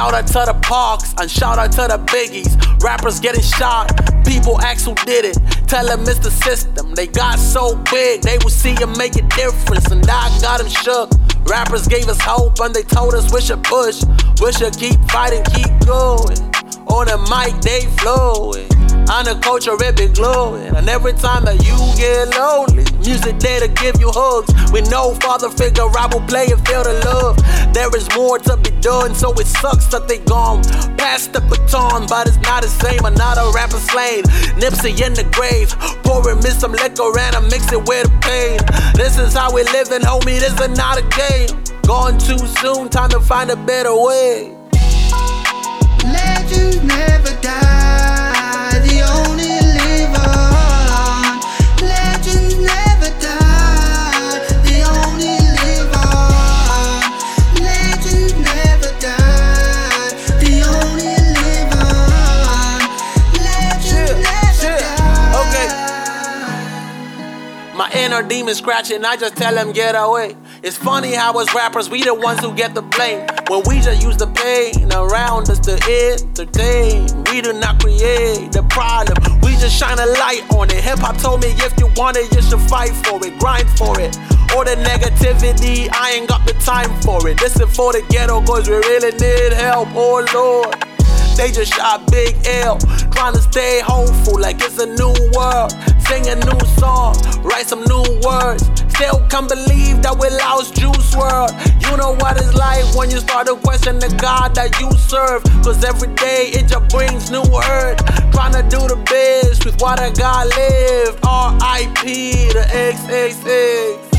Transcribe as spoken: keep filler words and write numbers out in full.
Shout out to the Parks and shout out to the Biggies. Rappers getting shot, people ask who did it. Tell them it's the system, they got so big they will see and make a difference, and I got them shook. Rappers gave us hope and they told us we should push. We should keep fighting, keep going. On the mic they flowing, on the culture it be glowing. And every time that you get lonely, music there to give you hugs. With no father figure, I will play and feel the love. There is more to be done, so it sucks that they gone past the baton, but it's not the same. Another rapper slain, Nipsey in the grave. Pouring me some liquor and I mix it with the pain. This is how we living, homie, this is not a game. Gone too soon, time to find a better way. Legends never die, they only live on. Legends never die, they only live on. Legends never die, they only live on. Legends Shit, never shit. die. Okay. My inner demon scratching, I just tell him get away. It's funny how as rappers, we the ones who get the blame, when we just use the pain around us to entertain. We do not create the problem, we just shine a light on it. Hip-hop told me if you want it, you should fight for it, grind for it. All the negativity, I ain't got the time for it. This is for the ghetto, cause we really need help, oh Lord. They just shot Big L, trying to stay hopeful like it's a new world. Sing a new song, write some new words. Still can't believe that we lost Juice world. You know what it's like when you start to question the God that you serve, cause every day it just brings new hurt. Trying to do the best with what I got left. R I P to X X X.